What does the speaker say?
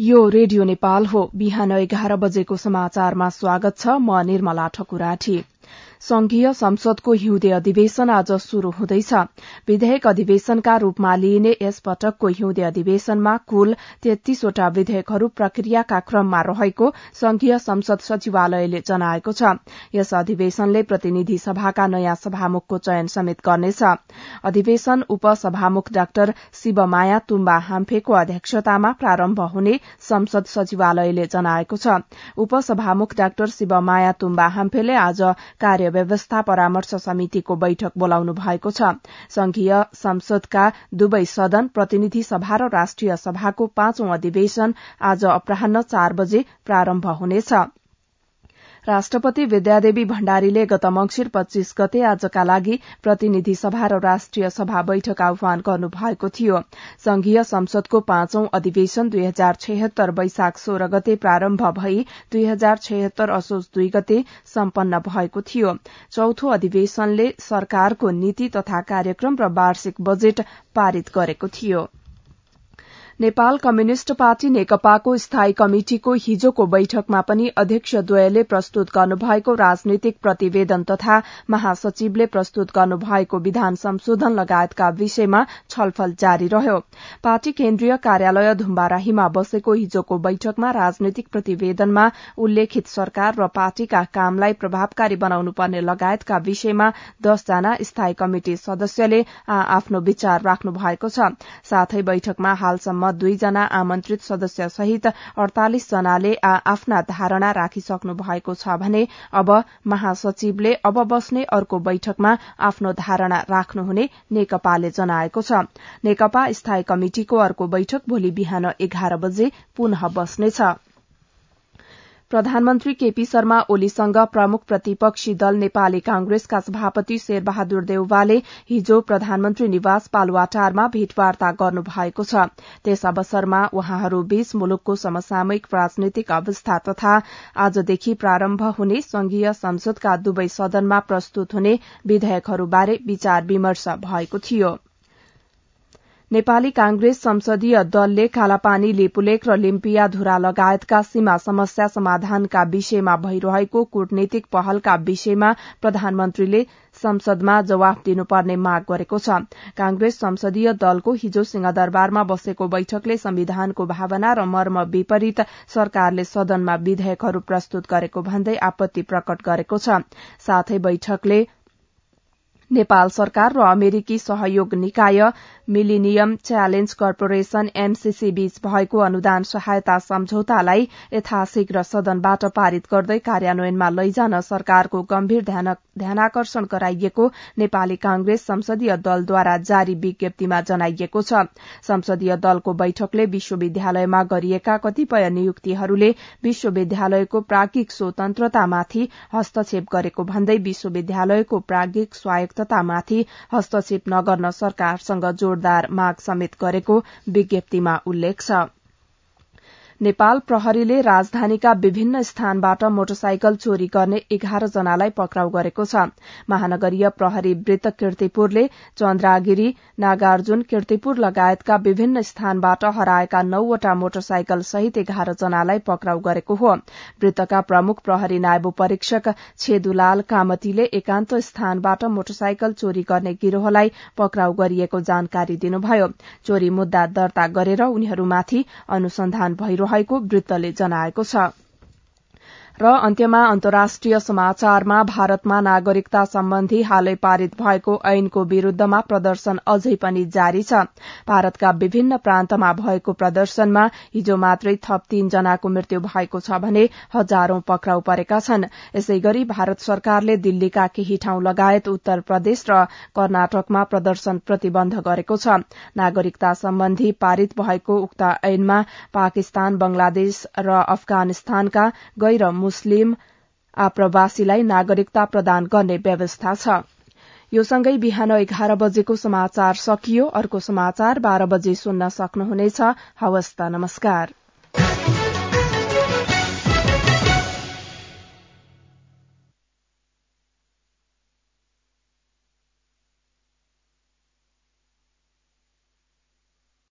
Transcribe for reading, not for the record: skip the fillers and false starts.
यो रेडियो नेपाल हो। बिहान 11 बजेको समाचारमा स्वागत छ। म निर्मला ठकुराठी। संघीय संसदको हिउँदे अधिवेशन आज शुरू हुँदैछ। विधेयक अधिवेशनका रूपमा लिइने यस पटकको हिउँदे अधिवेशनमा कुल 33 वटा विधेयकहरू प्रक्रियाका क्रममा रहेको संघीय संसद सचिवालयले जनाएको छ। यस अधिवेशनले प्रतिनिधि सभाका नयाँ सभामुखको चयन समेत गर्नेछ। अधिवेशन उपसभामुख डाक्टर शिवमाया तुम्बा हाम्फेको अध्यक्षतामा प्रारम्भ हुने संसद सचिवालयले जनाएको छ। उपसभामुख डाक्टर शिवमाया तुम्बा हाम्फेले आज कार्य व्यवस्था परामर्श समितिको बैठक बोलाउनु भएको छ। संघीय संसदका दुवै सदन प्रतिनिधि सभा र राष्ट्रिय सभाको 5औं अधिवेशन आज अपराह्न 4 बजे प्रारम्भ हुनेछ। राष्ट्रपति विद्यादेवी भण्डारीले गत मंगिर 25 गते आजका लागि प्रतिनिधि सभा र राष्ट्रिय सभा बैठक आह्वान गर्नु भएको थियो। संघीय संसदको 5औं अधिवेशन 2076 वैशाख 16 गते प्रारम्भ भई 2076 असोज 2 गते सम्पन्न भएको थियो। चौथो अधिवेशनले सरकारको नीति तथा कार्यक्रम र वार्षिक बजेट पारित गरेको थियो। नेपाल कम्युनिष्ट पार्टी नेकपाको स्थायी कमिटिको हिजोको बैठकमा पनि अध्यक्षद्वयले प्रस्तुत गर्नुभएको राजनीतिक प्रतिवेदन तथा महासचिवले प्रस्तुत गर्नुभएको विधान संशोधन लगायतका विषयमा छलफल जारी रह्यो। पार्टी केन्द्रीय कार्यालय धुम्बाराहीमा बसेको हिजोको बैठकमा राजनीतिक प्रतिवेदनमा उल्लेखित सरकार र पार्टीका कामलाई प्रभावकारी बनाउनुपर्ने लगायतका विषयमा 10 जना स्थायी कमिटि सदस्यले आफ्नो विचार राख्नु भएको छ। साथै बैठकमा हालसम्म 2 जना आमन्त्रित सदस्य सहित 48 जनाले आफ्ना धारणा राखिसक्नु भएको छ भने अब महासचिवले अब बस्ने अर्को बैठकमा आफ्नो धारणा राख्नुहुने नेकपाले जनाएको छ। नेकपा स्थायी कमिटिको अर्को बैठक भोलि बिहान 11 बजे पुनः बस्नेछ। प्रधानमन्त्री केपी शर्मा ओलीसँग प्रमुख प्रतिपक्षी दल नेपाली कांग्रेसका सभापति शेरबहादुर देउवाले हिजो प्रधानमन्त्री निवास बालुवाटारमा भेटवार्ता गर्नु भएको छ। त्यस अवसरमा उहाँहरू बीच मुलुकको समसामयिक राजनीतिक अवस्था तथा आजदेखि प्रारम्भ हुने संघीय संसदका दुवै सदनमा प्रस्तुत हुने विधेयकहरूबारे विचार विमर्श भएको थियो। नेपाली कांग्रेस संसदीय दलले कालापानी लेपुलेक र लिम्पिया धुरा लगायतका सीमा समस्या समाधानका विषयमा भइरहेको कूटनीतिक पहलका विषयमा प्रधानमन्त्रीले संसदमा जवाफ दिनुपर्ने माग गरेको छ। कांग्रेस संसदीय दलको हिजो सिंहदरबारमा बसेको बैठकले संविधानको भावना र मर्म विपरीत सरकारले सदनमा विधेयकहरू प्रस्तुत गरेको भन्दै आपत्ति प्रकट गरेको छ। साथै बैठकले नेपाल सरकार र अमेरिकी सहयोग निकाय मिलिनियम च्यालेन्ज कर्पोरेशन एमसीसी बीच भएको अनुदान सहायता सम्झौतालाई यथाशीघ्र सदनबाट पारित गर्दै कार्यान्वयनमा लैजान सरकारको गम्भीर ध्यानाकर्षण गराइएको नेपाली कांग्रेस संसदीय दलद्वारा जारी विज्ञप्तिमा जनाइएको छ। संसदीय दलको बैठकले विश्वविद्यालयमा गरिएका कतिपय नियुक्तिहरूले विश्वविद्यालयको प्राज्ञिक स्वतन्त्रतामाथि हस्तक्षेप गरेको भन्दै विश्वविद्यालयको प्राज्ञिक स्वायत्ततामाथि हस्तक्षेप नगर्न सरकारसँग जोरदार माग समेत गरेको विज्ञप्तिमा उल्लेख छ। नेपाल प्रहरीले राजधानीका विभिन्न स्थानबाट मोटरसाइकल चोरी गर्ने 11 जनालाई पक्राउ गरेको छ। महानगरीय प्रहरी वृत्त कीर्तिपुरले चन्द्रागिरी, नागार्जुन, कीर्तिपुर लगायतका विभिन्न स्थानबाट हराएका 9 वटा मोटरसाइकल सहित 11 जनालाई पक्राउ गरेको हो। वृत्तका प्रमुख प्रहरी नायब परीक्षक छेदुलाल कामतीले एकान्त स्थानबाट मोटरसाइकल चोरी गर्ने गिरोहलाई पक्राउ गरिएको जानकारी दिनुभयो। चोरी मुद्दा दर्ता गरेर उनीहरूमाथि अनुसन्धान भइरहेको वृत्तले जनाएको छ। र अन्त्यमा अन्तर्राष्ट्रिय समाचारमा भारतमा नागरिकता सम्बन्धी हालै पारित भएको ऐनको विरूद्धमा प्रदर्शन अझै पनि जारी छ। भारतका विभिन्न प्रान्तमा भएको प्रदर्शनमा हिजो मात्रै थप 3 जनाको मृत्यु भएको छ भने हजारौं पक्राउ परेका छन्। यसैगरी भारत सरकारले दिल्लीका केही ठाउँ लगायत उत्तर प्रदेश र कर्नाटकमा प्रदर्शन प्रतिबन्ध गरेको छ। नागरिकता सम्बन्धी पारित भएको उक्त ऐनमा पाकिस्तान, बंगलादेश र अफगानिस्तानका गैर मुस्लिम आप्रवासीलाई नागरिकता प्रदान गर्ने व्यवस्था छ। यो सँगै बिहान 11 बजेको समाचार सकियो। अर्को समाचार 12 बजे सुन्न सक्नुहुनेछ। हवस् त, नमस्कार।